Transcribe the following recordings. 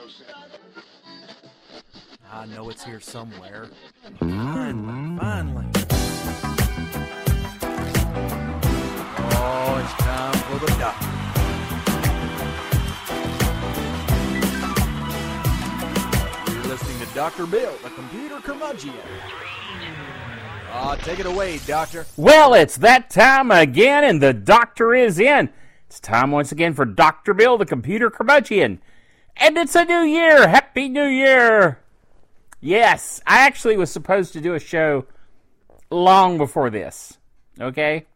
I know it's here somewhere. Finally. Oh, it's time for the doctor. You're listening to Dr. Bill, the computer curmudgeon. Take it away, Doctor. Well, it's that time again, and the doctor is in. It's time once again for Dr. Bill, the computer curmudgeon. And it's a new year. Happy New Year. Yes, I actually was supposed to do a show long before this. Okay?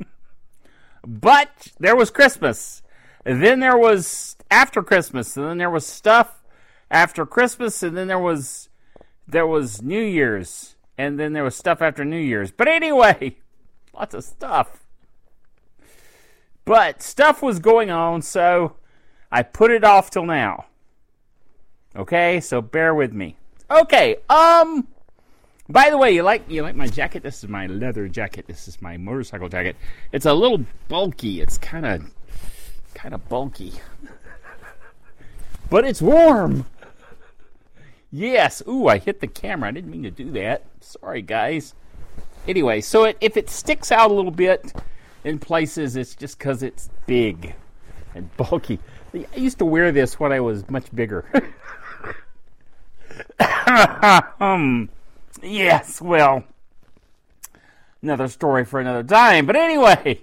But there was Christmas. And then there was after Christmas. And then there was stuff after Christmas. And then there was New Year's. And then there was stuff after New Year's. But anyway, lots of stuff. But stuff was going on, so I put it off till now. Okay, so bear with me. Okay, by the way, you like my jacket? This is my leather jacket. This is my motorcycle jacket. It's a little bulky. It's kind of bulky. But it's warm. Yes. Ooh, I hit the camera. I didn't mean to do that. Sorry, guys. Anyway, so if it sticks out a little bit in places, it's just because it's big and bulky. I used to wear this when I was much bigger. Yes, well, another story for another time. But anyway,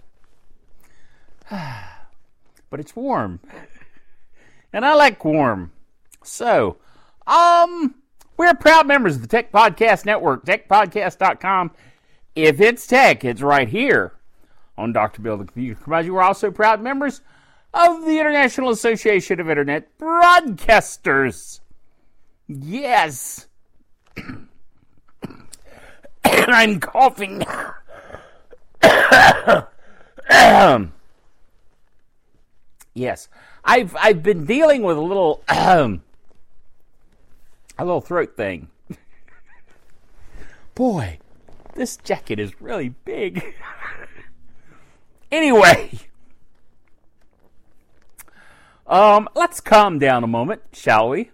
but it's warm. And I like warm. So, we're proud members of the Tech Podcast Network, techpodcast.com. If it's tech, it's right here on Dr. Bill, the computer curmudgeon. We're also proud members of the International Association of Internet Broadcasters. Yes. And I'm coughing. Yes. I've been dealing with a little throat thing. Boy, this jacket is really big. Anyway, let's calm down a moment, shall we?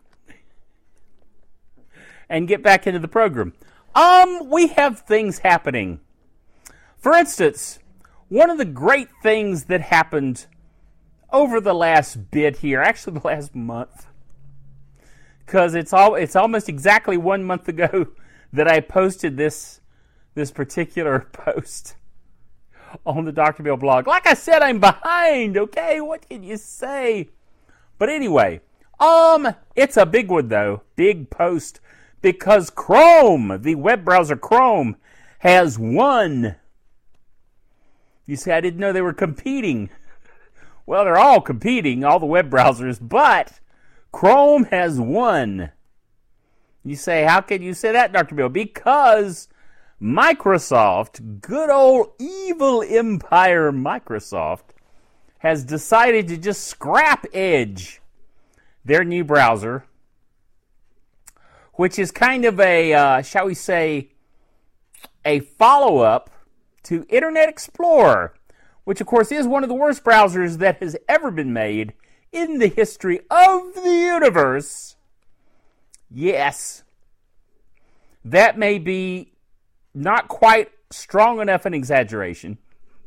And get back into the program. We have things happening. For instance, one of the great things that happened over the last bit here, actually the last month, because it's almost exactly 1 month ago that I posted this particular post on the Dr. Bill blog. Like I said, I'm behind, okay? What can you say? But anyway, it's a big one though. Big post. Because Chrome, the web browser Chrome, has won. You see, I didn't know they were competing. Well, they're all competing, all the web browsers, but Chrome has won. You say, how can you say that, Dr. Bill? Because Microsoft, good old evil empire Microsoft, has decided to just scrap Edge, their new browser, which is kind of a, shall we say, a follow-up to Internet Explorer, which of course is one of the worst browsers that has ever been made in the history of the universe. Yes, that may be not quite strong enough an exaggeration.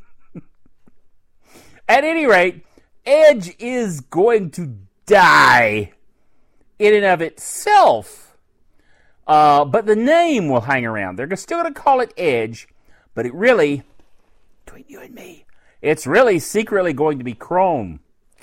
At any rate, Edge is going to die in and of itself. But the name will hang around. They're still going to call it Edge, but it really, between you and me, it's really secretly going to be Chrome.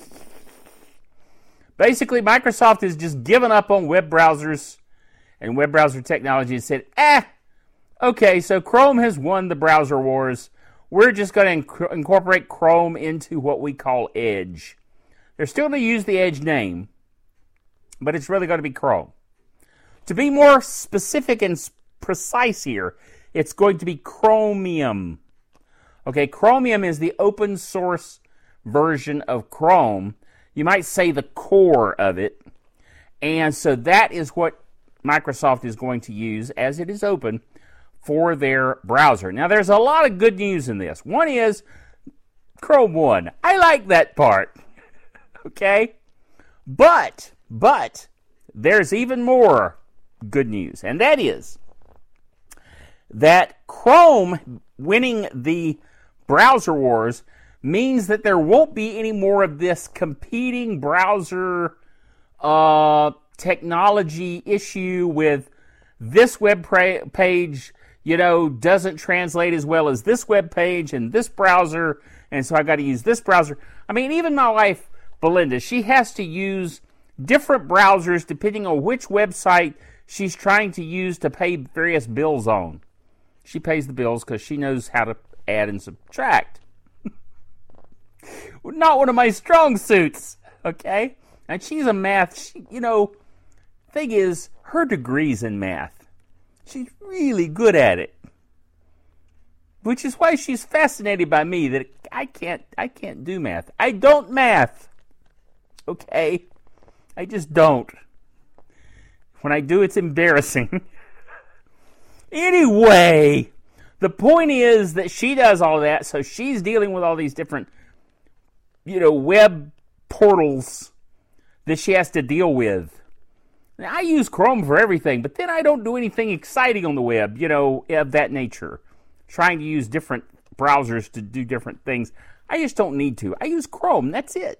Basically, Microsoft has just given up on web browsers and web browser technology and said, okay, so Chrome has won the browser wars. We're just going to incorporate Chrome into what we call Edge. They're still going to use the Edge name, but it's really going to be Chrome. To be more specific and precise here, it's going to be Chromium. Okay, Chromium is the open source version of Chrome. You might say the core of it. And so that is what Microsoft is going to use, as it is open, for their browser. Now, there's a lot of good news in this. One is Chrome won. I like that part. Okay? But But there's even more good news, and that is that Chrome winning the browser wars means that there won't be any more of this competing browser technology issue with this web page, doesn't translate as well as this web page and this browser, and so I got to use this browser. I mean, even my wife, Belinda, she has to use different browsers depending on which website she's trying to use to pay various bills on. She pays the bills because she knows how to add and subtract. Not one of my strong suits, okay? And she's a math, thing is, her degree's in math. She's really good at it. Which is why she's fascinated by me, that I can't do math. I don't math. Okay? I just don't. When I do, it's embarrassing. Anyway, the point is that she does all that, so she's dealing with all these different, web portals that she has to deal with. Now, I use Chrome for everything, but then I don't do anything exciting on the web, of that nature. Trying to use different browsers to do different things. I just don't need to. I use Chrome, that's it.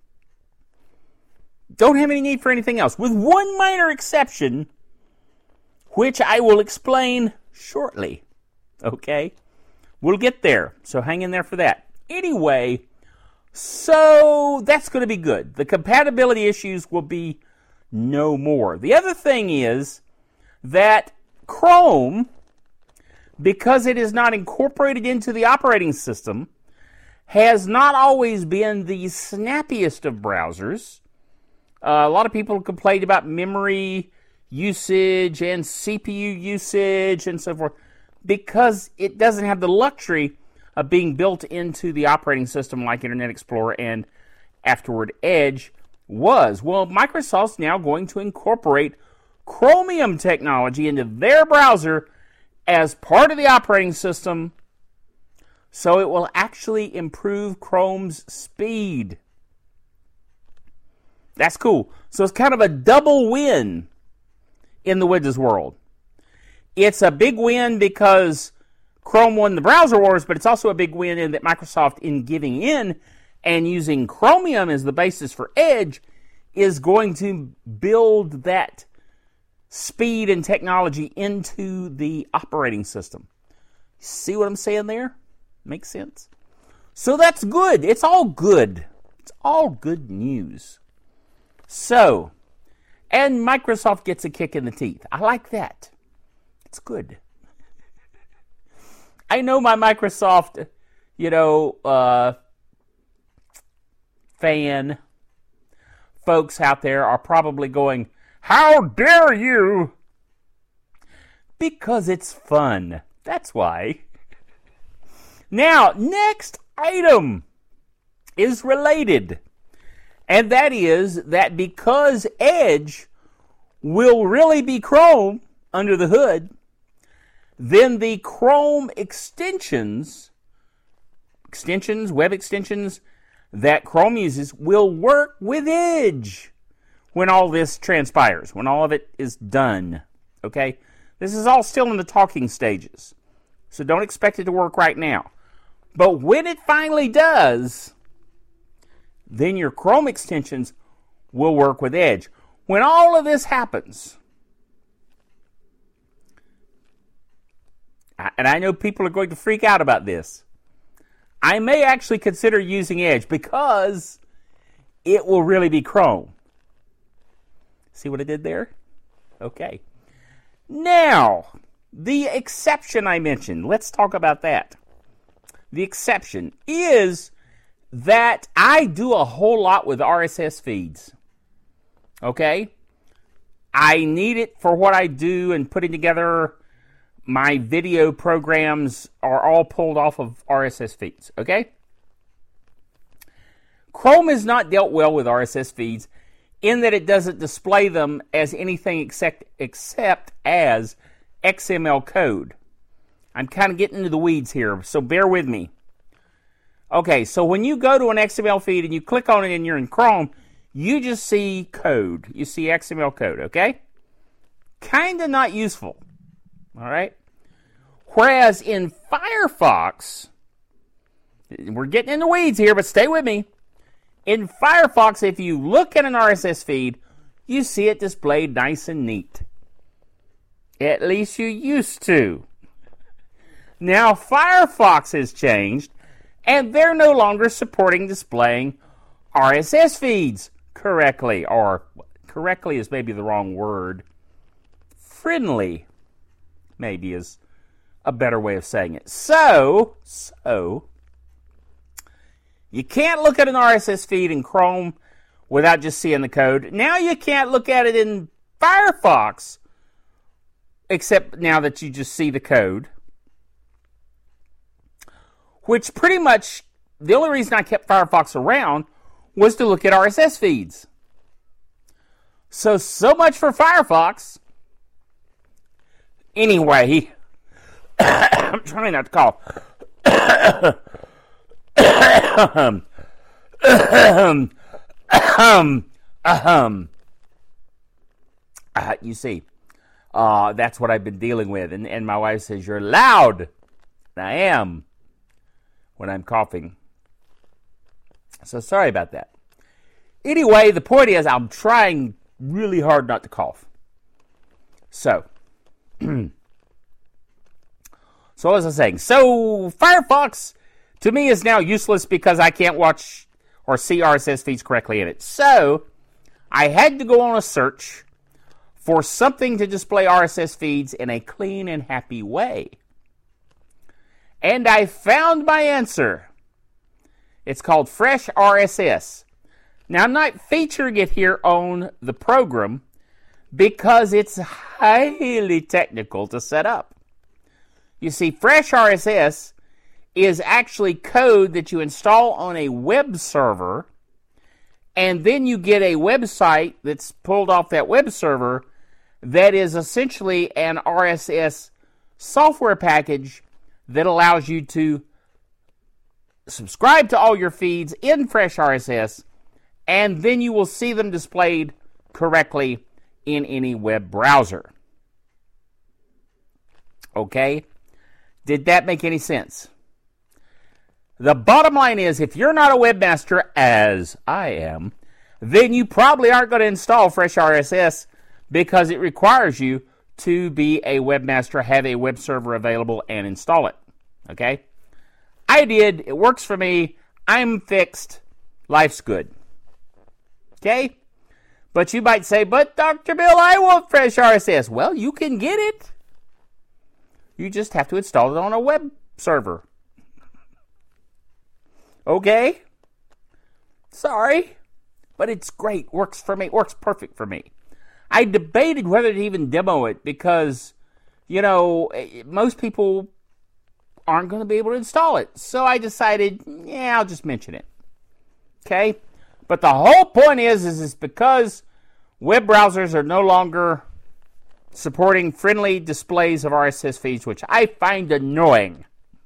Don't have any need for anything else, with one minor exception, which I will explain shortly. Okay? We'll get there, so hang in there for that. Anyway, so that's going to be good. The compatibility issues will be no more. The other thing is that Chrome, because it is not incorporated into the operating system, has not always been the snappiest of browsers. A lot of people complained about memory usage and CPU usage and so forth because it doesn't have the luxury of being built into the operating system like Internet Explorer and afterward Edge was. Well, Microsoft's now going to incorporate Chromium technology into their browser as part of the operating system, so it will actually improve Chrome's speed. That's cool. So it's kind of a double win in the Windows world. It's a big win because Chrome won the browser wars, but it's also a big win in that Microsoft, in giving in and using Chromium as the basis for Edge, is going to build that speed and technology into the operating system. See what I'm saying there? Makes sense? So that's good. It's all good. It's all good news. So, and Microsoft gets a kick in the teeth. I like that. It's good. I know my Microsoft, fan folks out there are probably going, "How dare you?" Because it's fun. That's why. Now, next item is related. And that is that because Edge will really be Chrome under the hood, then the Chrome extensions, web extensions that Chrome uses will work with Edge when all this transpires, when all of it is done. Okay? This is all still in the talking stages. So don't expect it to work right now. But when it finally does, then your Chrome extensions will work with Edge. When all of this happens, and I know people are going to freak out about this, I may actually consider using Edge because it will really be Chrome. See what I did there? Okay. Now, the exception I mentioned, let's talk about that. The exception is that I do a whole lot with RSS feeds. Okay? I need it for what I do, and putting together my video programs are all pulled off of RSS feeds. Okay? Chrome has not dealt well with RSS feeds in that it doesn't display them as anything except as XML code. I'm kind of getting into the weeds here, so bear with me. Okay, so when you go to an XML feed and you click on it and you're in Chrome, you just see code. You see XML code, okay? Kind of not useful, all right? Whereas in Firefox, we're getting in the weeds here, but stay with me. In Firefox, if you look at an RSS feed, you see it displayed nice and neat. At least you used to. Now Firefox has changed, and they're no longer supporting displaying RSS feeds correctly, or correctly is maybe the wrong word. Friendly, maybe, is a better way of saying it. So, you can't look at an RSS feed in Chrome without just seeing the code. Now you can't look at it in Firefox, except now that you just see the code. Which pretty much, the only reason I kept Firefox around was to look at RSS feeds. So much for Firefox. Anyway, I'm trying not to cough. You see, that's what I've been dealing with. And my wife says, you're loud. And I am when I'm coughing. So sorry about that. Anyway, the point is I'm trying really hard not to cough. So, so what was I saying? So Firefox to me is now useless because I can't watch or see RSS feeds correctly in it. So I had to go on a search for something to display RSS feeds in a clean and happy way. And I found my answer. It's called Fresh RSS. Now, I'm not featuring it here on the program because it's highly technical to set up. You see, Fresh RSS is actually code that you install on a web server, and then you get a website that's pulled off that web server that is essentially an RSS software package that allows you to subscribe to all your feeds in Fresh RSS, and then you will see them displayed correctly in any web browser. Okay? Did that make any sense? The bottom line is, if you're not a webmaster, as I am, then you probably aren't going to install Fresh RSS because it requires you to be a webmaster, have a web server available, and install it. Okay? I did. It works for me. I'm fixed. Life's good. Okay? But you might say, but Dr. Bill, I want Fresh RSS. Well, you can get it. You just have to install it on a web server. Okay? Sorry. But it's great. Works for me. Works perfect for me. I debated whether to even demo it because, you know, most people aren't going to be able to install it. So I decided, yeah, I'll just mention it. Okay? But the whole point is because web browsers are no longer supporting friendly displays of RSS feeds, which I find annoying.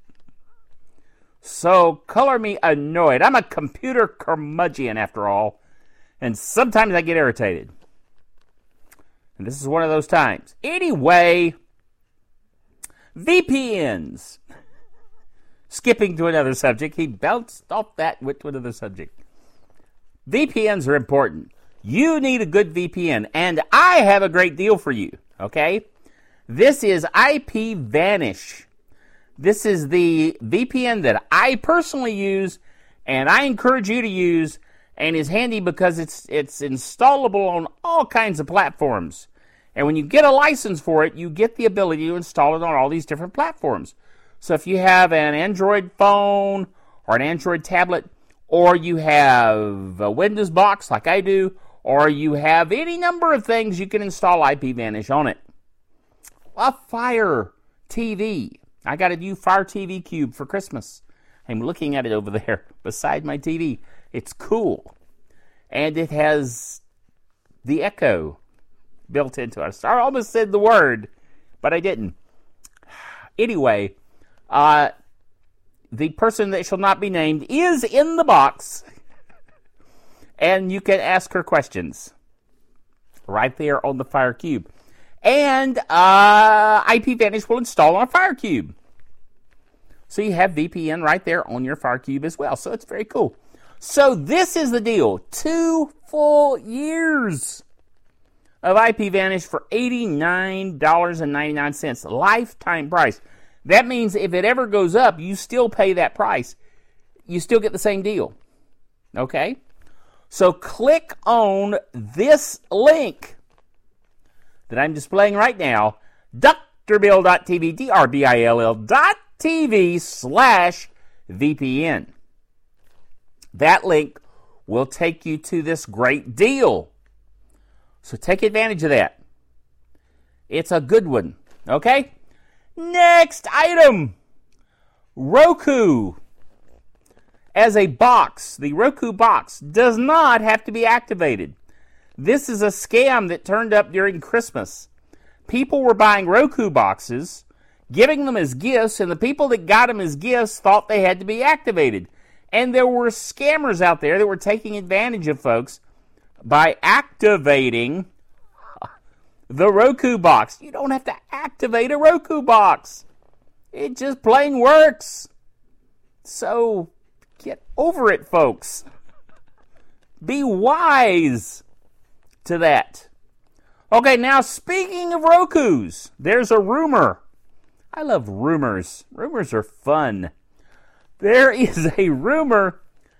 So color me annoyed. I'm a computer curmudgeon after all, and sometimes I get irritated. And this is one of those times. Anyway, VPNs. Skipping to another subject. He bounced off that went to another subject. VPNs are important. You need a good VPN, and I have a great deal for you, okay? This is IPVanish. This is the VPN that I personally use, and I encourage you to use, and is handy because it's installable on all kinds of platforms. And when you get a license for it, you get the ability to install it on all these different platforms. So if you have an Android phone or an Android tablet, or you have a Windows box like I do, or you have any number of things, you can install IPVanish on it. A Fire TV. I got a new Fire TV Cube for Christmas. I'm looking at it over there beside my TV. It's cool. And it has the Echo built into it. I almost said the word, but I didn't. Anyway, the person that shall not be named is in the box. and you can ask her questions right there on the Fire Cube. And IPVanish will install on a Fire Cube. So you have VPN right there on your Fire Cube as well. So it's very cool. So this is the deal. 2 full years of IPVanish for $89.99. Lifetime price. That means if it ever goes up, you still pay that price. You still get the same deal. Okay? So click on this link that I'm displaying right now, drbill.tv, drbill.tv/VPN. That link will take you to this great deal. So take advantage of that. It's a good one. Okay? Next item. Roku. As a box, the Roku box does not have to be activated. This is a scam that turned up during Christmas. People were buying Roku boxes, giving them as gifts, and the people that got them as gifts thought they had to be activated. And there were scammers out there that were taking advantage of folks by activating the Roku box. You don't have to activate a Roku box. It just plain works. So get over it, folks. Be wise to that. Okay, now speaking of Rokus, there's a rumor. I love rumors. Rumors are fun. There is a rumor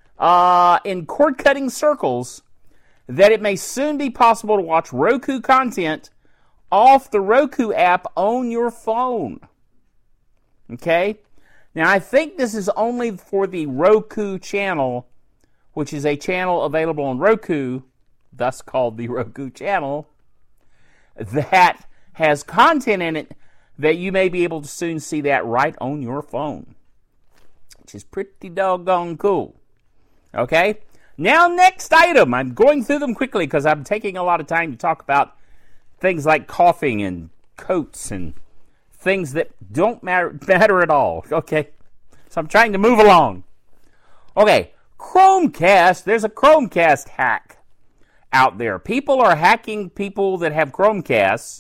in cord-cutting circles that it may soon be possible to watch Roku content off the Roku app on your phone. Okay? Now, I think this is only for the Roku channel, which is a channel available on Roku, thus called the Roku channel, that has content in it that you may be able to soon see that right on your phone, which is pretty doggone cool. Okay? Now, next item. I'm going through them quickly because I'm taking a lot of time to talk about things like coughing and coats and things that don't matter at all. Okay? So I'm trying to move along. Okay. Chromecast. There's a Chromecast hack out there. People are hacking people that have Chromecasts,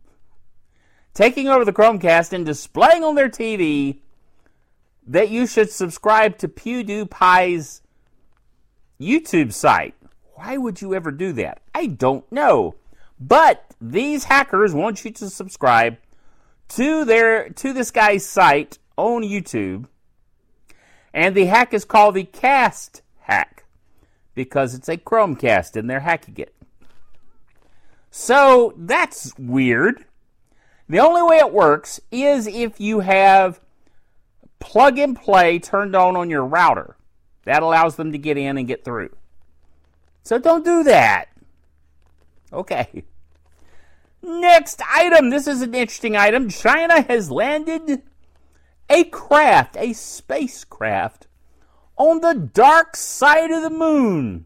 taking over the Chromecast and displaying on their TV that you should subscribe to PewDiePie's YouTube site. Why would you ever do that? I don't know. But these hackers want you to subscribe to this guy's site on YouTube. And the hack is called the Cast hack because it's a Chromecast and they're hacking it. So that's weird. The only way it works is if you have plug and play turned on your router. That allows them to get in and get through. So don't do that. Okay. Next item. This is an interesting item. China has landed a spacecraft, on the dark side of the moon.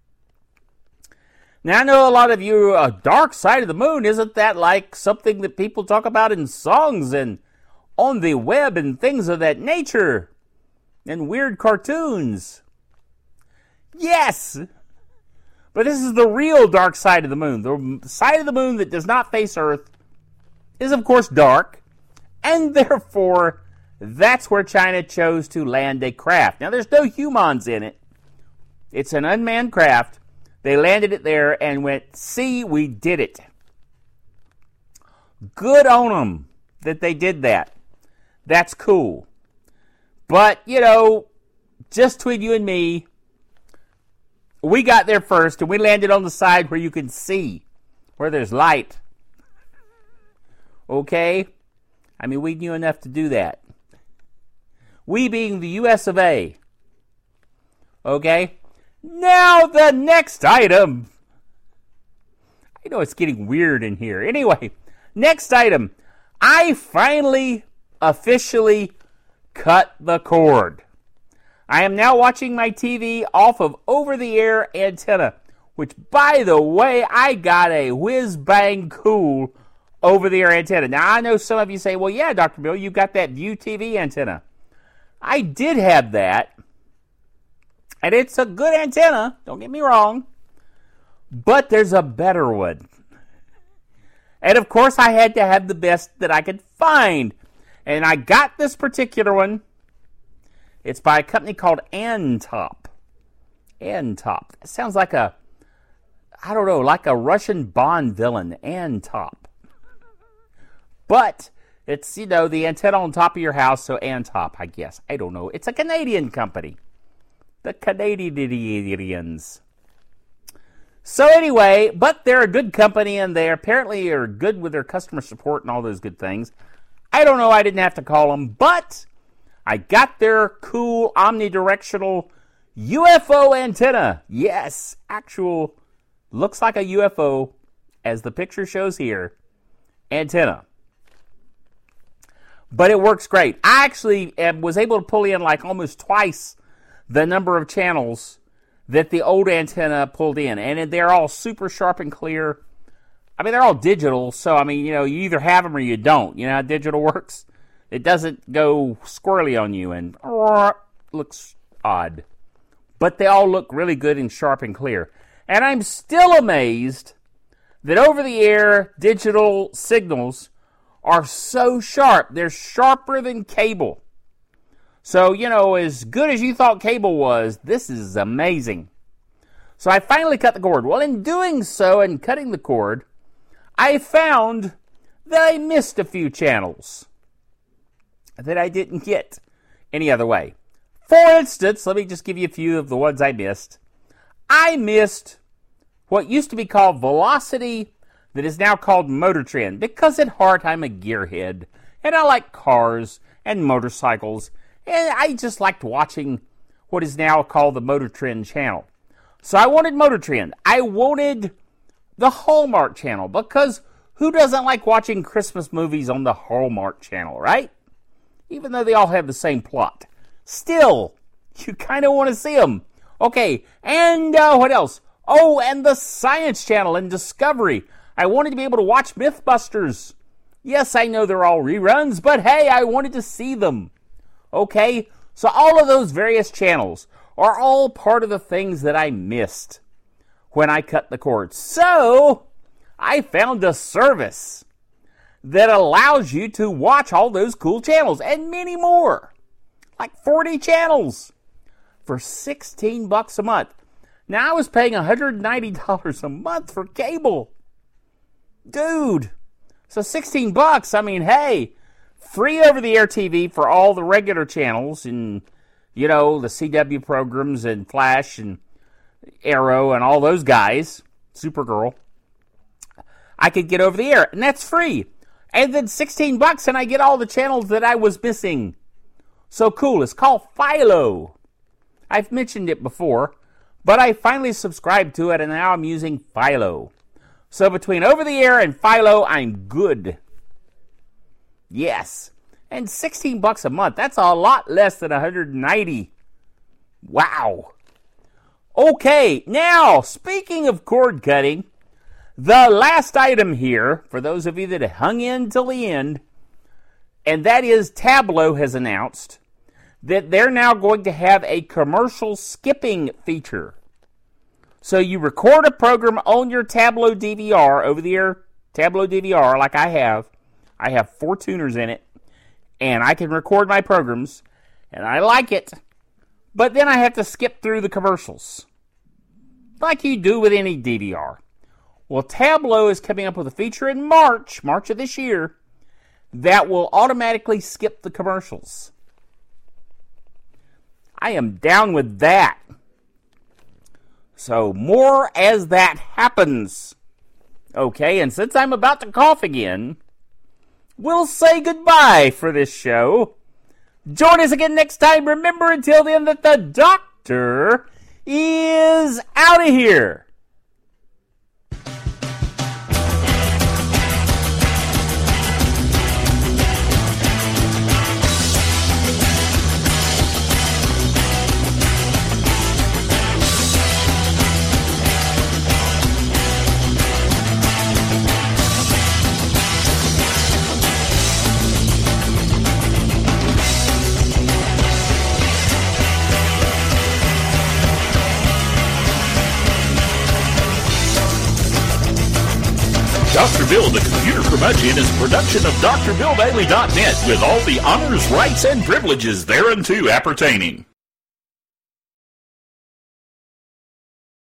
Now, I know a lot of you, a dark side of the moon, isn't that like something that people talk about in songs and on the web and things of that nature? And weird cartoons. Yes! But this is the real dark side of the moon. The side of the moon that does not face Earth is, of course, dark. And therefore, that's where China chose to land a craft. Now, there's no humans in it. It's an unmanned craft. They landed it there and went, see, we did it. Good on them that they did that. That's cool. But, just between you and me, we got there first and we landed on the side where you can see, where there's light. Okay? I mean, we knew enough to do that. We being the US of A. Okay? Now the next item. I know it's getting weird in here. Anyway, next item. I finally, officially cut the cord. I am now watching my TV off of over-the-air antenna, which, by the way, I got a whiz-bang cool over-the-air antenna. Now, I know some of you say, well, yeah, Dr. Bill, you got that View TV antenna. I did have that, And it's a good antenna, don't get me wrong. But there's a better one. And of course, I had to have the best that I could find. And I got this particular one. It's by a company called Antop. Antop. It sounds like a Russian Bond villain. Antop. But it's, the antenna on top of your house, so Antop, I guess. I don't know. It's a Canadian company. The Canadians. So anyway, but they're a good company, and they apparently are good with their customer support and all those good things. I don't know, I didn't have to call them, but I got their cool omnidirectional UFO antenna. Yes, actual, looks like a UFO, as the picture shows here, antenna. But it works great. I actually was able to pull in like almost twice the number of channels that the old antenna pulled in. And they're all super sharp and clear. I mean, they're all digital, so, you either have them or you don't. You know how digital works? It doesn't go squirrely on you and looks odd. But they all look really good and sharp and clear. And I'm still amazed that over-the-air digital signals are so sharp. They're sharper than cable. So, as good as you thought cable was, this is amazing. So I finally cut the cord. Well, in doing so and cutting the cord, I found that I missed a few channels that I didn't get any other way. For instance, let me just give you a few of the ones I missed. I missed what used to be called Velocity, that is now called Motor Trend, because at heart I'm a gearhead, and I like cars and motorcycles, and I just liked watching what is now called the Motor Trend channel. So I wanted Motor Trend. I wanted the Hallmark channel, because who doesn't like watching Christmas movies on the Hallmark channel, right? Even though they all have the same plot. Still, you kind of want to see them. Okay, and what else? Oh, and the Science Channel and Discovery. I wanted to be able to watch Mythbusters. Yes, I know they're all reruns, but hey, I wanted to see them. Okay, so all of those various channels are all part of the things that I missed when I cut the cord. So, I found a service that allows you to watch all those cool channels and many more. Like 40 channels for $16 a month. Now, I was paying $190 a month for cable. Dude, so $16, hey, free over-the-air TV for all the regular channels and, the CW programs and Flash and Arrow and all those guys, Supergirl. I could get over the air, and that's free. And then $16, and I get all the channels that I was missing. So cool. It's called Philo. I've mentioned it before, but I finally subscribed to it, and now I'm using Philo. So between over-the-air and Philo, I'm good. Yes. And $16 a month, that's a lot less than $190. Wow. Okay, now, speaking of cord cutting, the last item here, for those of you that hung in till the end, and that is Tablo has announced that they're now going to have a commercial skipping feature. So you record a program on your Tablo DVR, over-the-air Tablo DVR like I have. I have 4 tuners in it, and I can record my programs, and I like it. But then I have to skip through the commercials, like you do with any DVR. Well, Tablo is coming up with a feature in March of this year, that will automatically skip the commercials. I am down with that. So, more as that happens. Okay, and since I'm about to cough again, we'll say goodbye for this show. Join us again next time. Remember, until then, that the doctor is out of here. Dr. Bill, the Computer Curmudgeon, is a production of DrBillDaily.net with all the honors, rights, and privileges thereunto appertaining.